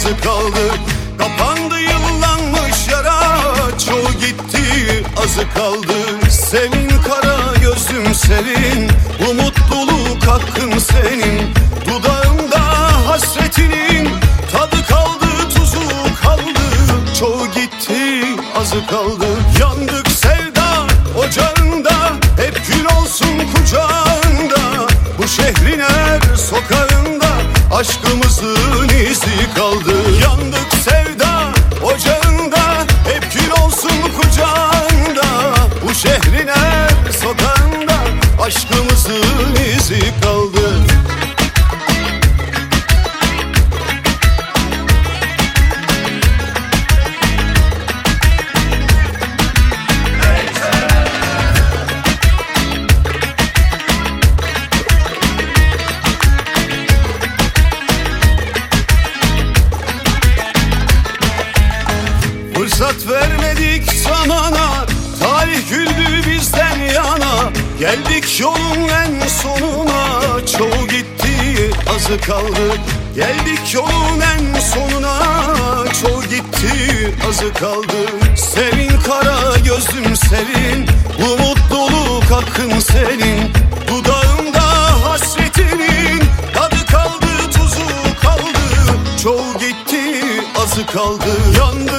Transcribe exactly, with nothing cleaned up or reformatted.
azı kaldı. Kapandı yıllanmış yara, çoğu gitti azı kaldı. Sevin kara gözüm sevin, bu mutluluk hakkın senin. Dudağımda hasretinin tadı kaldı, tuzu kaldı. Çoğu gitti azı kaldı. Yandık sevda ocağında, hep gül olsun kucağında. Bu şehrin her sokağında aşkımızın izi kaldı. Yandık sevda ocağında, hep gül olsun kucağında. Bu şehrin her sokağında aşkımızın izi kaldı. Fırsat vermedik zamana, tarih güldü bizden yana. Geldik yolun en sonuna, çoğu gitti azı kaldı. Geldik yolun en sonuna, çoğu gitti azı kaldı. Sevin kara gözlüm sevin, bu mutluluk hakkın senin. Dudağımda hasretinin tadı kaldı, tuzu kaldı. Çoğu gitti azı kaldı. Yandı